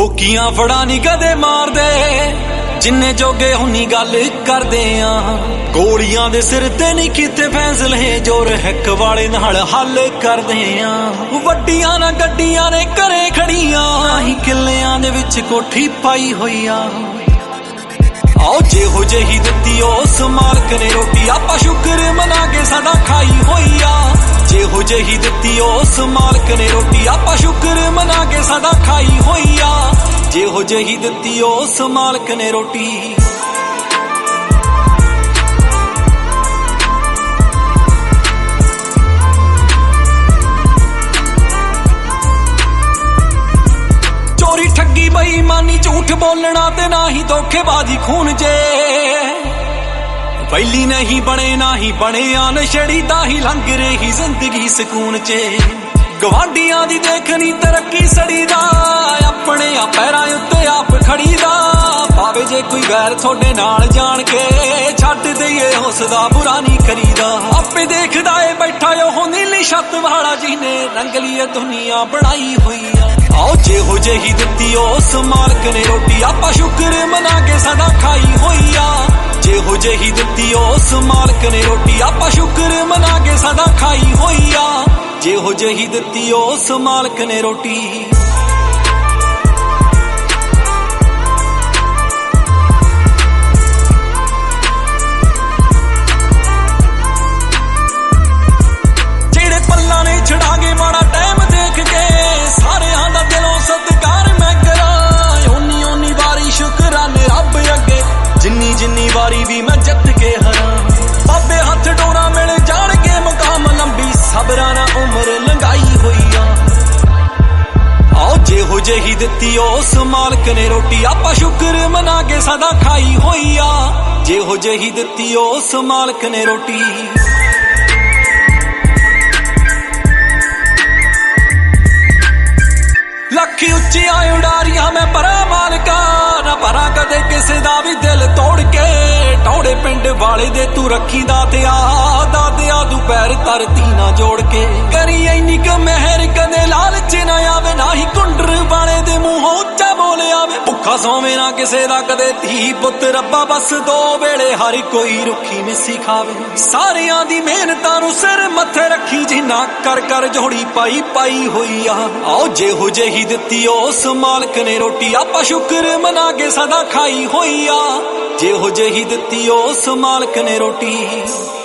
ਹੋਕੀਆਂ ਫੜਾ ਨੀ ਕਦੇ ਮਾਰਦੇ, ਜਿੰਨੇ ਜੋਗੇ ਹੁੰਨੀ ਗੱਲ ਕਰਦੇ ਆ। ਗੋਲੀਆਂ ਦੇ ਸਿਰ ਤੇ ਨਹੀਂ ਕੀਤੇ ਫੈਸਲੇ, ਜੋਰ ਹਿੱਕ ਵਾਲੇ ਨਾਲ ਹੱਲ ਕਰਦੇ ਆ। ਵੱਡੀਆਂ ਨਾ ਗੱਡੀਆਂ ਨੇ ਘਰੇ ਖੜੀਆਂ, ਅਸੀਂ ਕਿੱਲਿਆਂ ਦੇ ਵਿੱਚ ਕੋਠੀ ਪਾਈ ਹੋਈ ਆ। ਆਓ ਜਿਹੋ ਜਿਹੀ ਦਿੱਤੀ ਉਸ ਮਾਲਕ ਨੇ ਰੋਟੀ, ਆਪਾਂ ਸ਼ੁਕਰ ਮਨਾ ਕੇ ਸਦਾ ਖਾਈ ਹੋਈ ਆ। ਜਿਹੋ ਜਿਹੀ ਦਿੱਤੀ ਉਸ ਮਾਲਕ ਨੇ ਰੋਟੀ, ਆਪਾਂ ਸ਼ੁਕਰ ਮਨਾ ਕੇ ਸਦਾ ਖਾਈ ਹੋਈ ਆ। ਜਿਹੋ ਜਿਹੀ ਦਿੱਤੀ ਉਸ ਮਾਲਕ ਨੇ ਰੋਟੀ। ਚੋਰੀ ਠੱਗੀ ਬੇਈਮਾਨੀ ਝੂਠ ਬੋਲਣਾ ਤੇ ਨਾ ਹੀ ਧੋਖੇਬਾਜ਼ੀ ਖੂਨ ਜੇ। ਪਹਿਲੀ ਨਹੀਂ ਬਣੇ ਨਾ ਹੀ ਬਣਿਆ ਨਸ਼ੇੜੀ, ਤਾਂ ਹੀ ਲੰਘ ਰਹੀ ਜ਼ਿੰਦਗੀ ਸਕੂਨ 'ਚ। ਗਵਾਂਢੀਆਂ ਦੀ ਦੇਖਣੀ ਤਰੱਕੀ ਸੜੀ ਦਾ, ਆਪਣੇ ਆ ਪੈਰਾਂ ਉੱਤੇ ਆਪ ਖੜੀ ਦਾ। ਭਾਵੇਂ ਜੇ ਕੋਈ ਗੈਰ ਤੁਹਾਡੇ ਨਾਲ ਜਾਣ ਕੇ, ਛੱਡ ਦਈਏ ਉਸਦਾ ਬੁਰਾ ਨਹੀਂ ਕਰੀਦਾ। ਆਪੇ ਦੇਖਦਾ ਏ ਬੈਠਾ ਉਹ ਨੀਲੀ ਛੱਤ ਵਾਲਾ, ਜਿਹਨੇ ਰੰਗਲੀ ਦੁਨੀਆ ਬਣਾਈ ਹੋਈ ਆ। ਆਓ ਜਿਹੋ ਜਿਹੀ ਦਿੱਤੀ ਉਸ ਮਾਲਕ ਨੇ ਰੋਟੀ, ਆਪਾਂ ਸ਼ੁਕਰ ਮਨਾ ਕੇ ਸਦਾ ਖਾਈ ਹੋਈ ਆ। ਜਿਹੋ ਜਿਹੀ ਦਿੱਤੀ ਉਸ ਮਾਲਕ ਨੇ ਰੋਟੀ, ਆਪਾਂ ਸ਼ੁਕਰ ਮਨਾ ਕੇ ਸਦਾ ਖਾਈ ਹੋਈ ਆ। ਜਿਹੋ ਜਿਹੀ ਦਿੱਤੀ ਉਸ ਮਾਲਕ ਨੇ ਰੋਟੀ। ਜਿਹੜੇ ਪੱਲਾਂ ਨੇ ਛੜਾਂਗੇ ਮਾੜਾ ਟਾਈਮ ਦੇਖ ਕੇ, ਸਾਰਿਆਂ ਦਾ ਦਿਲੋਂ ਸਤਿਕਾਰ ਮੈਂ ਕਰਾਂ। ਓਨੀ ਓਨੀ ਵਾਰੀ ਸ਼ੁਕਰਾਨੇ ਰੱਬ ਅੱਗੇ, ਜਿੰਨੀ ਜਿੰਨੀ ਵਾਰੀ ਵੀ ਮੈਂ ਜਿੱਤ ਕੇ ਹਰਾਂ। ਬਾਬੇ ਹੱਥ ਡੋਰਾ ਮਿਲ ਜਾਣਗੇ, ਮੁਕਾਮ ਲੰਬੀ ਸਬਰਾਂ ਨਾਲ ਉਮਰ ਲੰਘਾਈ ਹੋਈ ਆ। ਆਓ ਜਿਹੋ ਜਿਹੀ ਦਿੱਤੀ ਉਸ ਮਾਲਕ ਨੇ ਰੋਟੀ, ਆਪਾਂ ਸ਼ੁਕਰ ਮਨਾ ਕੇ ਸਦਾ ਖਾਈ ਹੋਈ ਆ। ਜਿਹੋ ਜਿਹੀ ਦਿੱਤੀ ਉਸ ਮਾਲਕ ਨੇ ਰੋਟੀ। ਲੱਖੀ ਉੱਚੀਆਂ ਉਡਾਰੀਆਂ ਮੈਂ ਪਰਾਂ ਮਾਲਕਾ, ਨਾ ਪਰਾਂ ਕਦੇ ਕਿਸੇ ਦਾ ਵੀ ਦਿਲ ਤੋੜ ਕੇ। ਟੌੜੇ ਪਿੰਡ ਵਾਲੇ ਦੇ ਤੂੰ ਰੱਖੀ ਦਾਤਿਆ, ਦਾਤਿਆ ਦੁਪਹਿਰ ਧਰਤੀ ਨਾ ਜੋੜ ਕੇ। ਕਰੀ ਐਨੀ ਕ ਮਹਿਰ ਕਦੇ ਲਾਲਚ ਨਾ ਆਵੇ, ਨਾ ਹੀ ਕੁੰਡਰ ਵਾਲੇ ਦੇ ਮੂੰਹੋਂ ਉੱਚਾ ਬੋਲਿਆ ਵੇ। ਭੁੱਖਾ ਸੋਵੇ ਨਾ ਕਿਸੇ ਦਾ ਕਦੇ ਧੀ ਪੁੱਤ, ਰੱਬਾ ਬਸ ਦੋ ਵੇਲੇ ਹਰ ਕੋਈ ਰੁੱਖੀ ਮਿੱਸੀ ਖਾਵੇ। ਸਾਰਿਆਂ ਦੀ ਮਿਹਨਤਾਂ ਨੂੰ ਸਿਰ ਮੱਥੇ ਰੱਖੀ, ਜਿੰਨਾ ਕਰ ਕਰ ਜੋੜੀ ਪਾਈ ਪਾਈ ਹੋਈ ਆ। ਆਓ ਜਿਹੋ ਜਿਹੀ ਦਿੱਤੀ ਉਸ ਮਾਲਕ ਨੇ ਰੋਟੀ, ਆਪਾਂ ਸ਼ੁਕਰ ਮਨਾ ਕੇ ਸਦਾ ਖਾਈ ਹੋਈ ਆ। ਜਿਹੋ ਜਿਹੀ ਦਿੱਤੀ ਉਸ ਮਾਲਕ ਨੇ ਰੋਟੀ।